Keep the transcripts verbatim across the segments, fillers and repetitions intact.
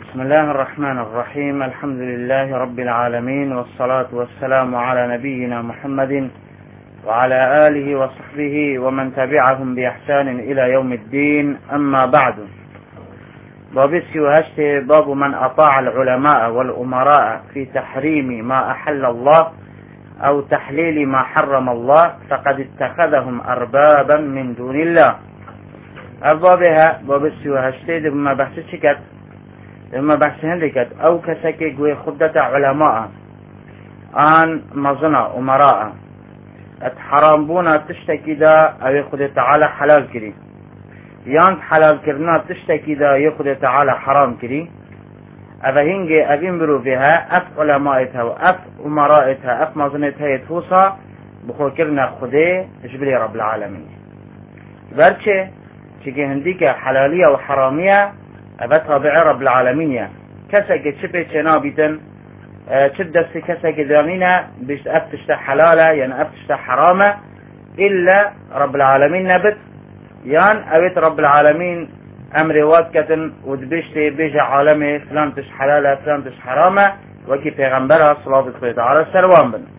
بسم الله الرحمن الرحيم. الحمد لله رب العالمين، والصلاة والسلام على نبينا محمد وعلى آله وصحبه ومن تبعهم بإحسان إلى يوم الدين. أما بعد، بابسي وهشت باب من أطاع العلماء والأمراء في تحريم ما أحل الله أو تحليل ما حرم الله فقد اتخذهم أربابا من دون الله. أبابها بابسي وهشت بما بحث شكت لما بحث هندكت أو كسكي قوي خدة علماء آن مظنة أمراء اتحرام بونا تشتكي دا أو يخد تعالى حلال كري، يان حلال كرنا تشتكي دا يخد تعالى حرام كري. أفا هنجي أبين برو بها أف علمائتها وأف أمرائتها أف مظنتها يتوصى بخو كرنا خده جبري رب العالمين. برشي تيجي هنديك حلالية وحرامية أبا تابع رب العالمين. كسك شبه تنابيتن شب دست كسك دامينة بيش أفتشت حلالة يعني أفتشت حرامة إلا رب العالمين نبت يان أبيت رب العالمين أمر واتكتن ودبشتي بيجا عالمي فلان تش حلالة فلان تش حرامة وكي پیغمبرها صلاة الله عليه السلام بن.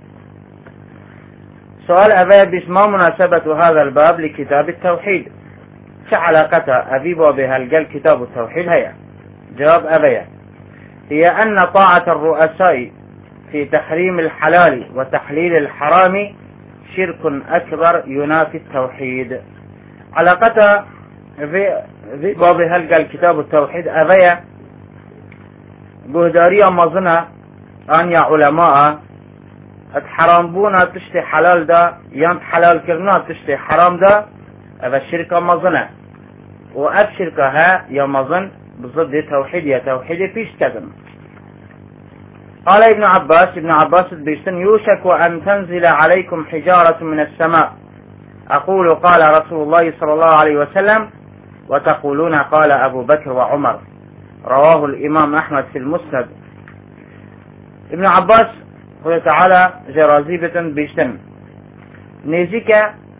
سؤال أبا بيش ما مناسبة هذا الباب لكتاب التوحيد؟ كعلاقة أبي بابها الجل كتاب التوحيد هي؟ جواب أبيا هي أن طاعة الرؤساء في تحريم الحلال وتحليل الحرام شرك أكبر ينافي التوحيد. علاقة في بابها الجل كتاب التوحيد أبيا بهدارية مظنة أن يا علماء الحرام بونا تشتي حلال دا يان حلال كرنا تشتي حرام دا أبا الشركة مظنة وأب شركها يا مظن بضد توحيد يا توحيد فيش كذا. قال ابن عباس ابن عباس بيستن يوشك أن تنزل عليكم حجارة من السماء أقول قال رسول الله صلى الله عليه وسلم وتقولون قال أبو بكر وعمر. رواه الإمام أحمد في المسند. ابن عباس قال تعالى جرازيبة بيستن نيزيك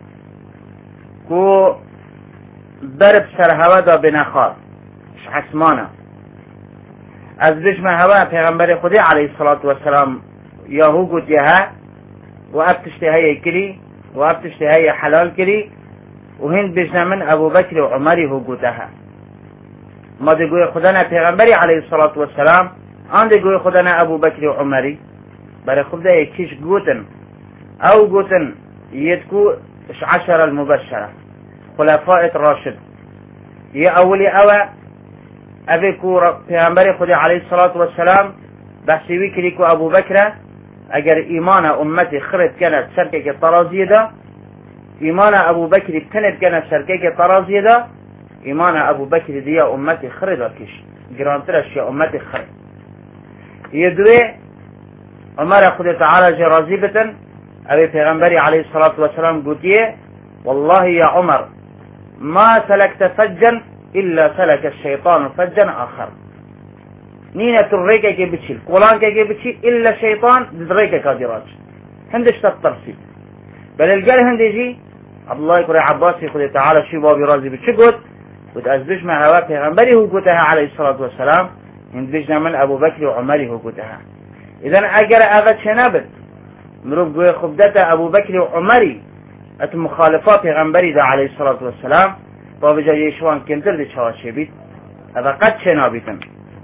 كو برب سر هوا دا بنخار حسمانه از بشم هوا پیغمبر خودی علیه الصلاة والسلام یا هو گوتیها و اب تشتهی کری و اب تشتهی حلال کری و هند بشم من ابو بکر و عمری هو گوتها. ما دی گوی خودنا پیغمبری علیه الصلاة والسلام آن دی گوی خودنا ابو بکر و عمری برای خود دا یکیش گوتن او گوتن یدکو عشر المبشرة خلفاء الراشد يا أولي أوى أبيكو پیغمبر خدا عليه الصلاة والسلام بحثي وكريكو أبو بكر أجر إيمان أمتي خرد كانت شركة الطرازية دا إيمان أبو بكر كانت كانت شركة الطرازية دا إيمان أبو بكر دي أمتي خرد وكيش جرانترش يا أمتي خرد يدوي عمر خدا تعالى جرازيبة أبي پیغمبر عليه الصلاة والسلام قوتيه والله يا عمر ما سلكت فجا إلا سلك الشيطان فجا آخر. نينة الريكة كي بتشيل قولان كي بتشيل إلا الشيطان الريكة كادراج هندش تطرسي بل الجال هندجي عبد الله يقول عباس يقول تعالى شي بابي رازي بتشقد وتأزبش مع هوا پیغمبري هو قوتها عليه الصلاة والسلام هندجنا من أبو بكر وعمري هو قوتها. إذن أجر أغد شنابت مروب قوي خبدته أبو بكر وعمري المخالفات پیغمبری دا علیه الصلاة والسلام با بجای شوان کنتر دی چهاشه بید اذا قد شنابیتن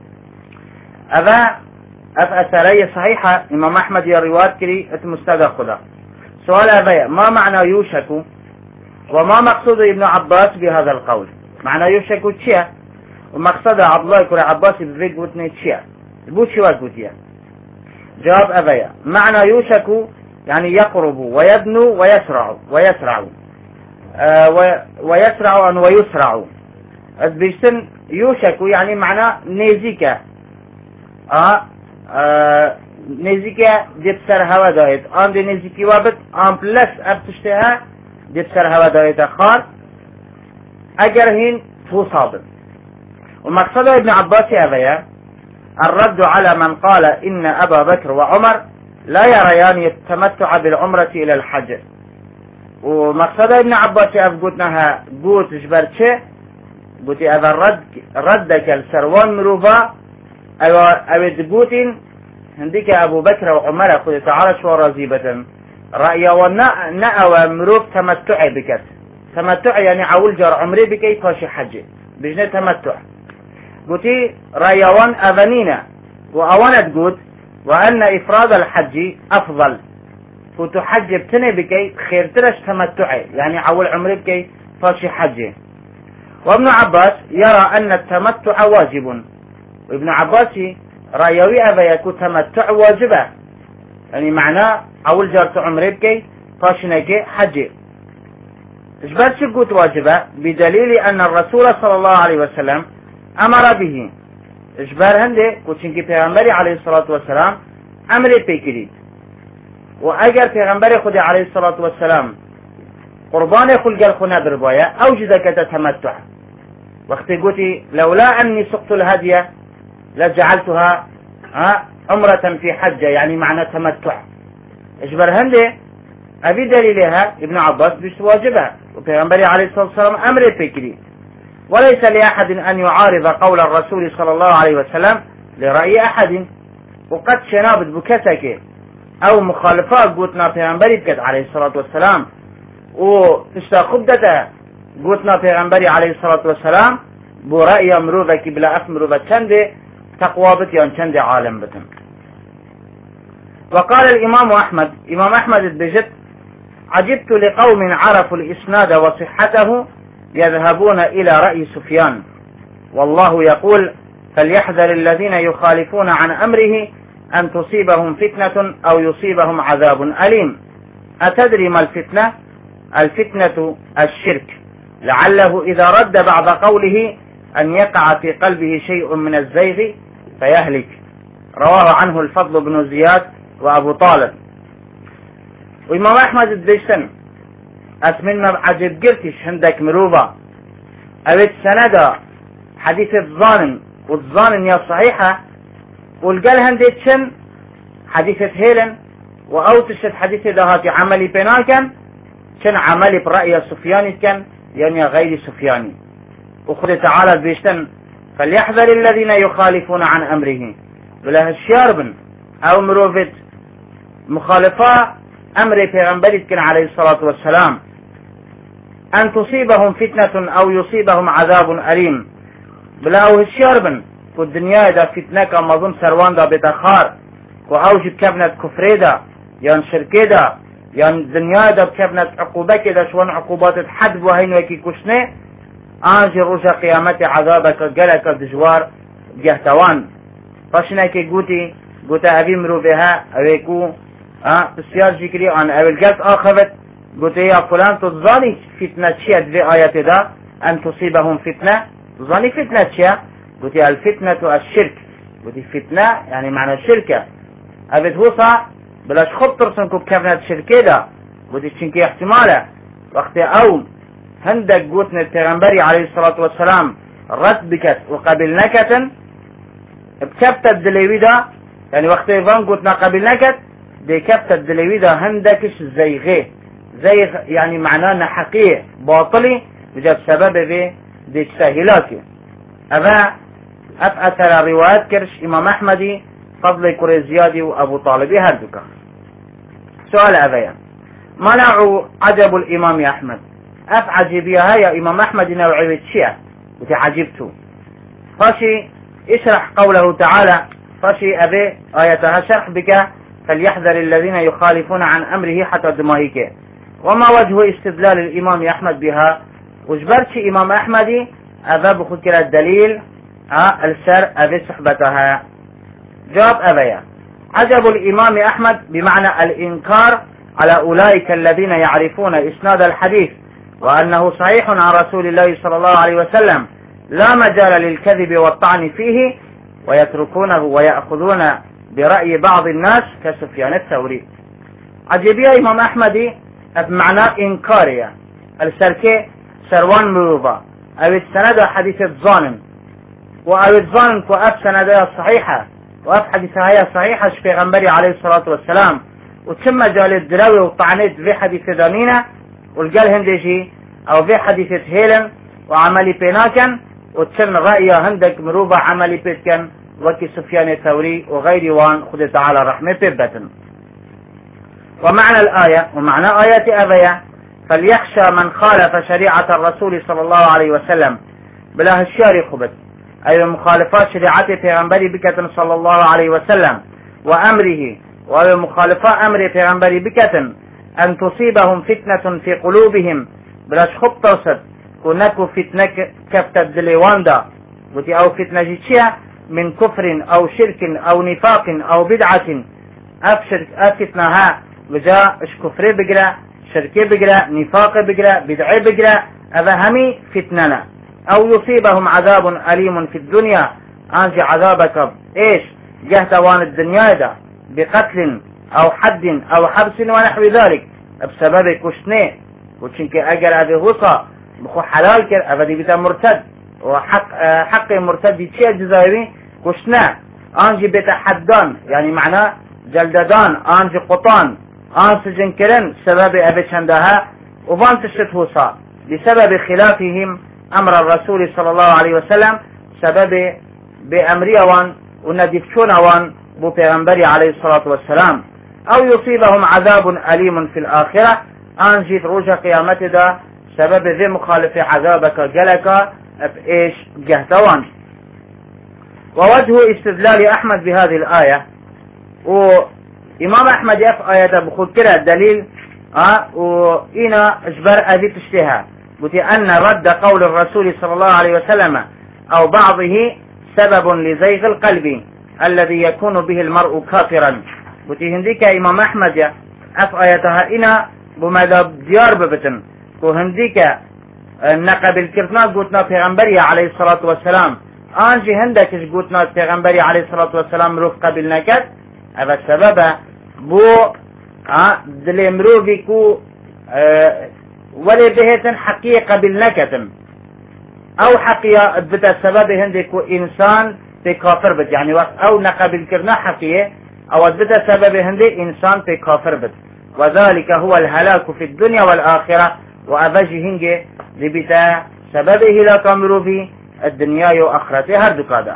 اذا اف اثرية صحيحة امام احمد يا روایت کری ات مستدى خدا. سؤال اذا ما معنى يوشك وما مقصود ابن عباس بهذا القول؟ معنى يوشك چيه ومقصد عبد الله يقول عباس بفيد بوتني چيه البو چوات بوتيه؟ جواب اذا معنى يوشك يعني يقرب ويدنو ويسرع ويسرع آه ويسرع ويسرع. بيشتن يوشك يعني معناه نيزيكا آه, آه نيزيكا دي بسر هوا دايت آن دي نيزيكي وابد آن بلس ابتشتها دي بسر هوا دايت خار اگر هين تو صابر. ومقصد ابن عباس هذا الرد على من قال إن أبا بكر وعمر لا يريان التمتع بالعمرة إلى الحج. ومقصد ابن عباس أفقتناها قوت جبرتشه قوتي هذا الرد ردك السروان مروفا او او تقوتين هنديك ابو بكر وعمر خذ تعالى شو رزيبة رأي ونا نأوى مروب تمتع بكت تمتع يعني عول جار عمري بكي فاشي حج بجنة تمتع قلتي رأيوان أذنينا وأوانا تقول وأن إفراد الحج أفضل فتحج بتني بكي خير ترش تمتعي يعني عول عمري بكي فاشي حج. وابن عباس يرى أن التمتع واجب وابن عباس رأيوي أبا يكون تمتع واجبة يعني معناه عول جارت عمري بكي فاشي نكي حج. إجبار شقوت واجبة بدليل أن الرسول صلى الله عليه وسلم أمر به. إجبار هندي كوشنكي پیغمبري عليه الصلاة والسلام أمر بكري وأجر پیغمبري خدي عليه الصلاة والسلام قربان خلق الخنا بربايا أوجد كتتمتع وقت قلتي لولا أني سقت الهدية لجعلتها عمرة في حجة يعني معنى تمتع. إجبار هندي أبي دليلها ابن عباس بيش واجبها وبيغمبري عليه الصلاة والسلام أمر فكري وليس لأحد أن يعارض قول الرسول صلى الله عليه وسلم لرأي أحد وقد شنابت بكتك أو مخالفات قوتنا بيغمبري بكت عليه الصلاة والسلام وتشتا خبدته قوتنا بيغمبري عليه الصلاة والسلام برأي مروضك بلا أف مروضة چند تقوابت يعني چند عالم بتن. وقال الإمام أحمد إمام أحمد بجد عجبت لقوم عرفوا الإسناد وصحته يذهبون إلى رأي سفيان والله يقول فليحذر الذين يخالفون عن أمره أن تصيبهم فتنة أو يصيبهم عذاب أليم. أتدري ما الفتنة؟ الفتنة الشرك لعله إذا رد بعض قوله أن يقع في قلبه شيء من الزيغ فيهلك. رواه عنه الفضل بن زياد وأبو طالب. وإمام أحمد الديسن أتمنى عجب قرتش عندك مروبة أبيت سندة حديث الظانن والظانن يا صحيحة والقال هنديتشن حديثة هيلن وأوتشت حديثة دهاتي عملي بناكن شن عملي برأي سفياني كان يعني غير سفياني. وخذ تعالى بيشتن فليحذر الذين يخالفون عن أمره ولا الشاربن أو مروفت مخالفة أمر پیغمبری کن عليه الصلاة والسلام أن تصيبهم فتنة أو يصيبهم عذاب أليم بلا أو هشيار بن في الدنيا دا فتنة كمظلم سروان دا بتخار وأوجب كابنة كفر دا يعني شركة دا يعني الدنيا دا كابنة عقوبة كدا شوان عقوبات حد وهين وكي كشنه آنجي رجا قيامت عذابك قلق دجوار جهتوان فاشنا كي قوتي قوتا أبي مرو بها أبيكو اه بسيار ذكري عن أبي القلب آخذت قلت يا فلان تظاني فتنة شيء في آية دا أن تصيبهم فتنة تظاني فتنة شيء قلت يا الفتنة الشرك قلت فتنة يعني معنى الشركة أبي توصى بلاش خطر سنكو كفنة شركة دا قلت شنكي احتماله وقت أو هندك قلتنا التغنبري عليه الصلاة والسلام رد بكت وقبلناكة بكبت الدليوي دا يعني وقت إيفان قلتنا قبلناكت دي كبت الدليوي دا هندكش زيغه زيغ يعني معناه حقيقي باطلي بجد سبب في دي تساهلاتي أبا أفأثر روايات كرش إمام أحمدي فضل كريزيادي وأبو طالبي هردك. سؤال أبايا ما نوع عجب الإمام أحمد أف عجبيها يا إمام أحمد نوعي الشيء وتعجبته فاشي اشرح قوله تعالى فاشي أبي آياتها شرح بك فليحذر الذين يخالفون عن أمره حتى دماهيك. وما وجه استدلال الإمام أحمد بها وجبرش إمام أحمدي أبا بخذ كلا الدليل ها السر أبي صحبتها. جواب أبايا عجب الإمام أحمد بمعنى الإنكار على أولئك الذين يعرفون إسناد الحديث وأنه صحيح عن رسول الله صلى الله عليه وسلم لا مجال للكذب والطعن فيه ويتركونه ويأخذون برأي بعض الناس كسفيان الثوري. عجبية إمام أحمدي بمعنى إنكارية السركة سروان مروضة أو السند حديث الظالم وأو الظالم كأب سندها صحيحة وأب حديثها هي صحيحة في غنبري عليه الصلاة والسلام وتم جال الدراوي وطعنت في حديث دانينا والقال هندجي أو في حديث هيلن وعملي بيناكن وتم رأي هندك مروبة عملي بيتكن وكي سفيان الثوري وغير وان خد تعالى رحمة ببتن. ومعنى الآية ومعنى آية أبيا فليخشى من خالف شريعة الرسول صلى الله عليه وسلم بلا هشيار خبت أي مخالفات شريعته پیغمبری بكتن صلى الله عليه وسلم وأمره وأي مخالفات أمره پیغمبری بكتن أن تصيبهم فتنة في قلوبهم بلاش خب توسط كنكو فتنة كفت الدليوان دا وتي أو فتنة جيتشيا من كفر أو شرك أو نفاق أو بدعة أفشرك أفتنها بجاء اش كفر بقرأ شركي بقرأ نفاق بقرأ بدعي بقرأ هذا همي فتننا أو يصيبهم عذاب أليم في الدنيا أنجي عذابك إيش جهتوان الدنيا دا بقتل أو حد أو حبس ونحو ذلك بسبب كشنه وشنك أجر هذه غصة بخو حلال كر أبدي بتا مرتد وحق حق مرتد يتشي الجزائري كشنه أنجي بتا حدان يعني معناه جلددان أنجي قطان أن سجن كرن سبب أبي شندها وفان تشت غصة بسبب خلافهم أمر الرسول صلى الله عليه وسلم سبب بأمري وان وندفشون وان بو پیغمبري عليه الصلاة والسلام أو يصيبهم عذاب أليم في الآخرة أنجيت روجه قيامته دا سبب ذي مخالف عذابك جلك بإيش جهتوان. ووجه استدلال أحمد بهذه الآية وإمام أحمد يف آية بخود كده الدليل أه وإنا إجبار أذي تشتها بتي أن رد قول الرسول صلى الله عليه وسلم أو بعضه سبب لزيغ القلب الذي يكون به المرء كافرا بتي هنديك إمام أحمد يا أف آياتها إنا بماذا ديار ببتن وهنديك نقب الكرتنا قوتنا پیغمبري عليه الصلاة والسلام آنجي هندك قوتنا پیغمبري عليه الصلاة والسلام روف قبل نكت هذا السبب بو دل مروفي كو اه ولی بهتن حقیقه بالنکتن او حقیقه بتا سبب هندی کو انسان به کافر بد یعنی وقت او نقبل کرنا حقیقه او بتا سبب هندی انسان به کافر بد وذلك هو الهلاك في الدنيا والآخرة وأبجي هنجي لبتا سبب هلاك امرو في الدنيا وآخرته هردك هذا.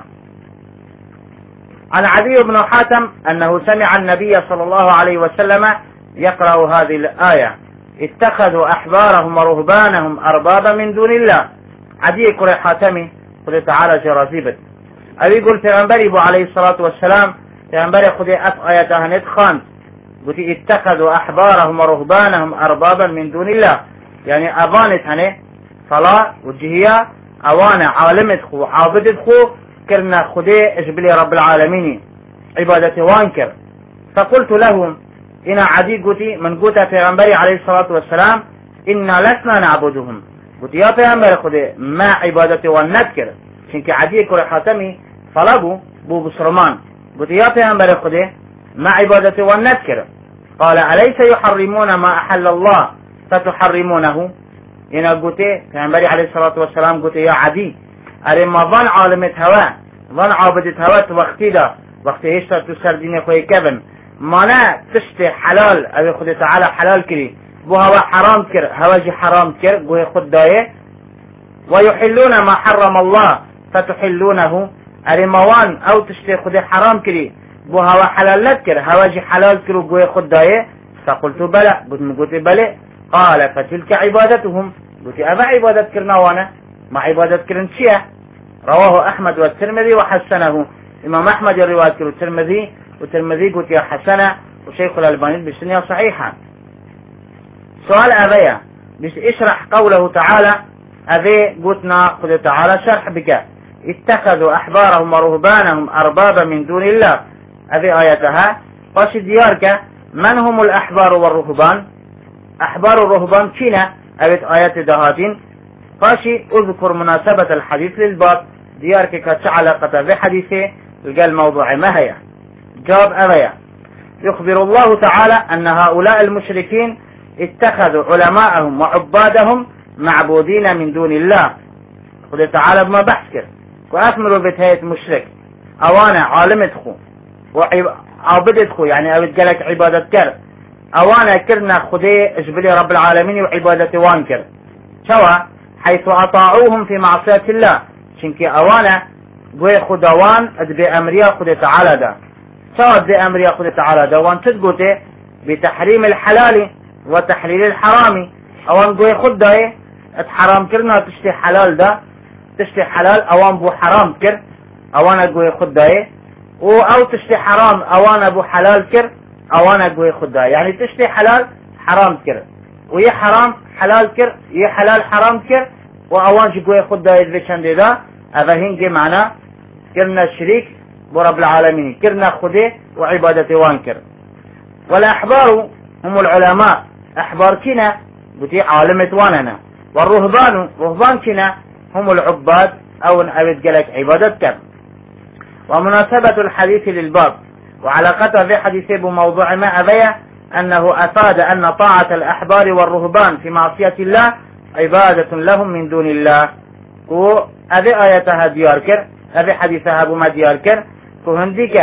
عن عدي بن حاتم أنه سمع النبي صلى الله عليه وسلم يقرأ هذه الآية اتخذوا أحبارهم ورهبانهم أربابا من دون الله. عدي كري حاتمي قل تعالى جرازيبت أبي يقول پیغمبري بو عليه الصلاة والسلام پیغمبري خدي أف آياتها ندخان قلت اتخذوا أحبارهم ورهبانهم أربابا من دون الله يعني أبانت هنه صلاة وجهية أوانا عالمت خو عابدت خو كرنا خدي اجبلي رب العالمين عبادة وانكر. فقلت لهم إن عدي قلت من قلت پیغمبري عليه الصلاة والسلام إنا لسنا نعبدهم قلت يا پیغمبر خدي ما عبادة والنذكر شنك عدي كري حاتمي طلبوا بو بسرمان قلت يا پیغمبر خدي ما عبادة والنذكر قال أليس يحرمون ما أحل الله فتحرمونه. إن قلت پیغمبري عليه الصلاة والسلام قلت يا عدي أري ما ظن عالمت هوا ظن عابدت هوا وقتي دا وقتي هشتا تسر ديني خوي كبن مانا تشتي حلال أبي خد تعالى حلال كري بو هوا حرام كر هواجي حرام كر بو خد دايه ويحلون ما حرم الله فتحلونه أري موان أو تشتي خد حرام كري بو هوا حلال كر هواجي حلال كر بو خد دايه. فقلت بلى قلت قلت بلى قال فتلك عبادتهم قلت أما عبادت كرنا وانا ما عبادت كرن شيء. رواه أحمد والترمذي وحسنه. إمام أحمد الرواية كر الترمذي والترمذي قلت يا حسنة وشيخ الألباني بسنية صحيحة. سؤال أبيا بس اشرح قوله تعالى أبي قلتنا قل تعالى شرح بك اتخذوا أحبارهم ورهبانهم أربابا من دون الله أبي آياتها قاش ديارك من هم الأحبار والرهبان أحبار الرهبان كنا أبي آيات دهاتين قاشي اذكر مناسبة الحديث للباب ديارك كتعلقة بحديثه لقى الموضوع ما هي. جواب أبيا يخبر الله تعالى أن هؤلاء المشركين اتخذوا علماءهم وعبادهم معبودين من دون الله. قل تعالى بما بحثك وأثمروا بتهيئة مشرك أوانا عالمتخو وعبدتخو يعني أبدقلك عبادة كر أوانا كرنا خدي اجبلي رب العالمين وعبادة وانكر شوى حيث أطاعوهم في معصية الله شنكي أوانا گوی خداوان اد به امریا خود تعالی دا شاد به امریا خود تعالی دا وان تدگوته بتحريم الحلال وتحليل الحرام اوان گوی خود دای اد حرام کرنا تشتی حلال دا تشتی حلال اوان بو حرام کر اوان گوی خود دای و او تشتی حرام اوان ابو حلال کر اوان گوی خود دای یعنی تشتی حلال حرام کر و یه حرام حلال کر یه حلال حرام کر و اوان گوی خود دای بچنده دا اوه هنگی معنا كرنا الشريك برب العالمين كرنا خده وعبادة وانكر. والأحبار هم العلماء أحبار كنا بتي عالمة واننا والرهبان رهبان كنا هم العباد أو نعبد قلك عبادتك. ومناسبة الحديث للباب وعلاقته في حديث بموضوع ما أبيه أنه أفاد أن طاعة الأحبار والرهبان في معصية الله عبادة لهم من دون الله. وهذه آياتها ديار كر هذه حديثها أبو ما ديار كر كهنديك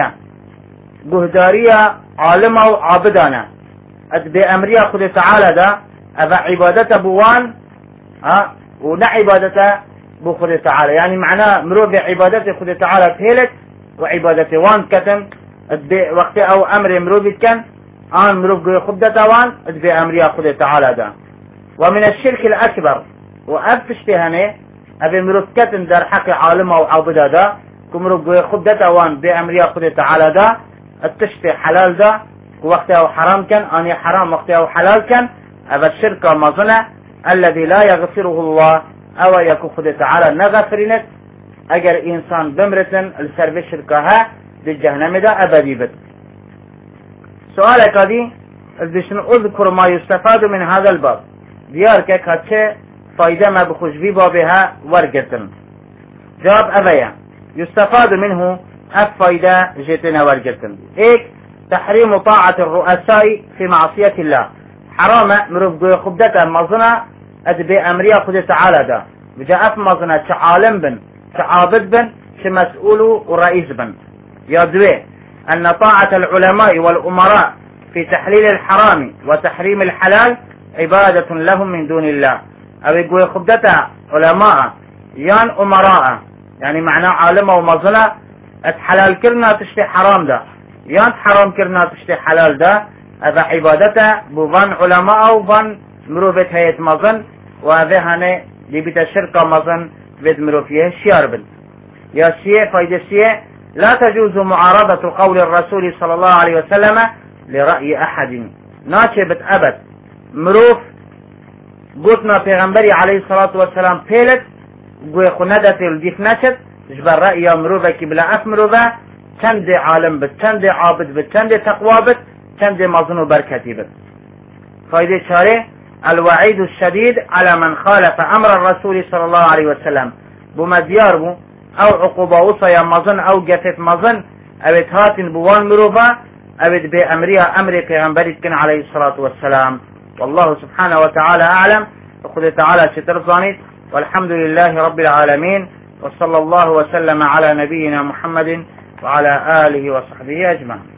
جهدارية عالمة وعابدانة أد بأمرية خد تعالى دا أذا عبادته بوان ها ونا عبادته بو خد تعالى يعني معناه مرو بعبادته خد تعالى بهلك وعبادته وان كتن أد وقت أو أمر مرو بيتكن آن مرو خدته وان أد بأمرية خد تعالى دا. ومن الشرك الأكبر وأفتشتهنه أبي مركتن در حق عالمه وعابده دا كمرو خدته وان بأمرية خد تعالى دا التشتي حلال دا وقته حرام كان أني حرام وقته حلال كان هذا الشرك مظنة الذي لا يغفره الله أو يكون خد تعالى نغفرنك أجر إنسان بمرتن السرب شركها بالجهنم دا أبدي بد. سؤالك هذه أذكر ما يستفاد من هذا الباب ديارك كاتشي فايدة ما بخشبي بابها ورقتن. جواب أبيا يستفاد منه أفايدة جتنا ورقتن. إيك تحريم طاعة الرؤساء في معصية الله حرام مرفق خبدة مظنة أدبي أمريا خد تعالى دا بجا أف مظنة شعالم بن شعابد بن شمسؤول ورئيس بن. يا دوي أن طاعة العلماء والأمراء في تحليل الحرام وتحريم الحلال عبادة لهم من دون الله. أو يقول خبدة علماء يان أمراء يعني معناه عالمة ومظنة اتحلال كرنا تشتي حرام ده يان حرام كرنا تشتي حلال ده هذا عبادته بوان علماء وبان مروفة هيت مظن وهذا هنا لبيت الشركة مظن بيت مروفيه شيار بن. يا شيء فايدة شيء لا تجوز معارضة قول الرسول صلى الله عليه وسلم لرأي أحد ناشبت أبد مروف قلتنا پیغمبری علیه الصلاة والسلام پیلت گوی خوندت الدیف نشد جبر رأی مروفه که بلا اف مروفه چند عالم بد چند عابد بد چند تقوى بد چند مظن و برکتی بد. فایده چاره الوعید الشدید على من خالف امر الرسول صلى الله عليه وسلم بما ديار بو او عقوبة وصيا مظن او جفت مظن او اتهاتن بوان مروفه او بأمرها امر پیغمبری کن علیه الصلاة والسلام. والله سبحانه وتعالى أعلم وخذ تعالى شترزانيت والحمد لله رب العالمين وصلى الله وسلم على نبينا محمد وعلى آله وصحبه أجمعين.